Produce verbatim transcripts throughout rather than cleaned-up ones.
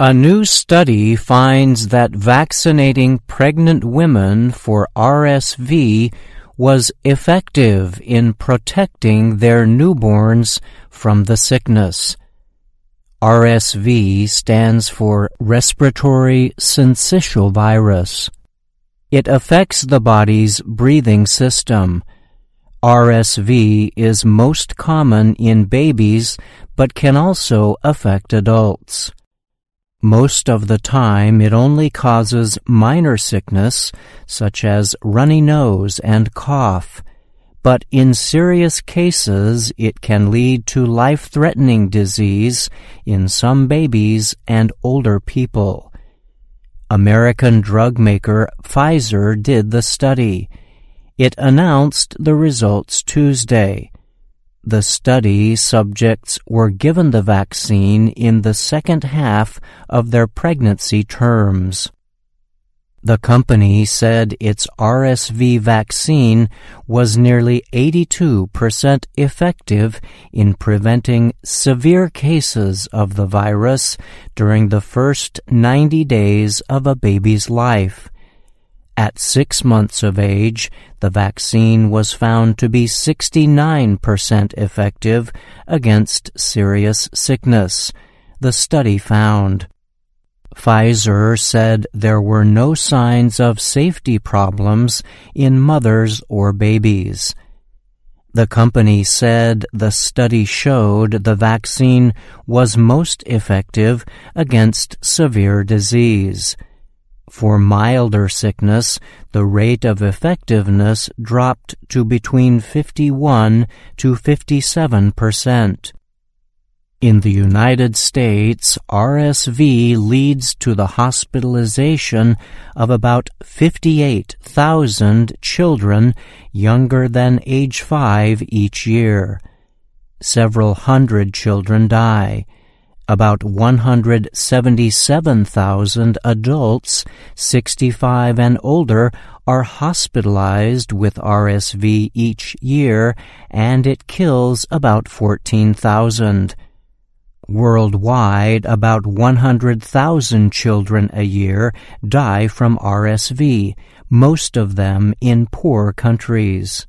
A new study finds that vaccinating pregnant women for R S V was effective in protecting their newborns from the sickness. R S V stands for respiratory syncytial virus. It affects the body's breathing system. R S V is most common in babies, but can also affect adults. Most of the time, it only causes minor sickness, such as runny nose and cough. But in serious cases, it can lead to life-threatening disease in some babies and older people. American drug maker Pfizer did the study. It announced the results Tuesday. The study subjects were given the vaccine in the second half of their pregnancy terms. The company said its R S V vaccine was nearly eighty-two percent effective in preventing severe cases of the virus during the first ninety days of a baby's life. At six months of age, the vaccine was found to be sixty-nine percent effective against serious sickness, the study found. Pfizer said there were no signs of safety problems in mothers or babies. The company said the study showed the vaccine was most effective against severe disease. For milder sickness, the rate of effectiveness dropped to between fifty-one to fifty-seven percent. In the United States, R S V leads to the hospitalization of about fifty-eight thousand children younger than age five each year. Several hundred children die. About one hundred seventy-seven thousand adults, sixty-five and older, are hospitalized with R S V each year, and it kills about fourteen thousand. Worldwide, about one hundred thousand children a year die from R S V, most of them in poor countries.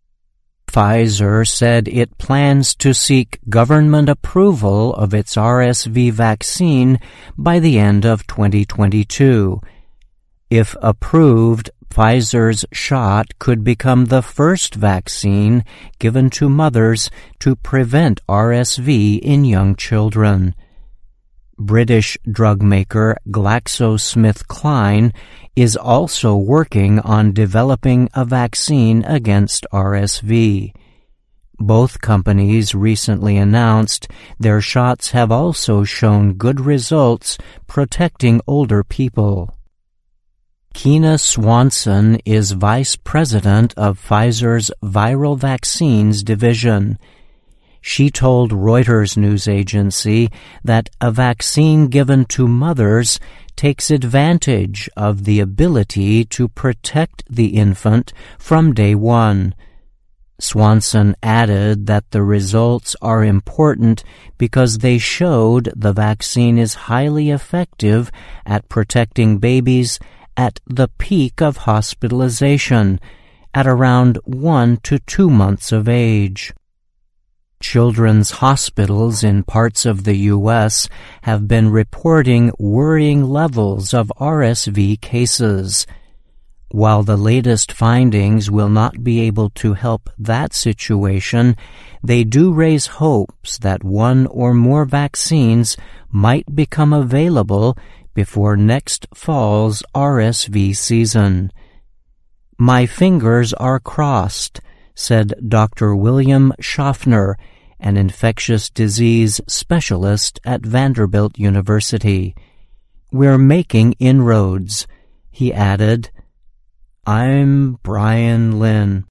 Pfizer said it plans to seek government approval of its R S V vaccine by the end of twenty twenty-two. If approved, Pfizer's shot could become the first vaccine given to mothers to prevent R S V in young children. British drug maker GlaxoSmithKline is also working on developing a vaccine against R S V. Both companies recently announced their shots have also shown good results protecting older people. Keena Swanson is vice president of Pfizer's Viral Vaccines division. She told Reuters news agency that a vaccine given to mothers takes advantage of the ability to protect the infant from day one. Swanson added that the results are important because they showed the vaccine is highly effective at protecting babies at the peak of hospitalization, at around one to two months of age. Children's hospitals in parts of the U S have been reporting worrying levels of R S V cases. While the latest findings will not be able to help that situation, they do raise hopes that one or more vaccines might become available before next fall's R S V season. "My fingers are crossed," said Doctor William Schaffner, an infectious disease specialist at Vanderbilt University. "We're making inroads," he added. I'm Brian Lynn.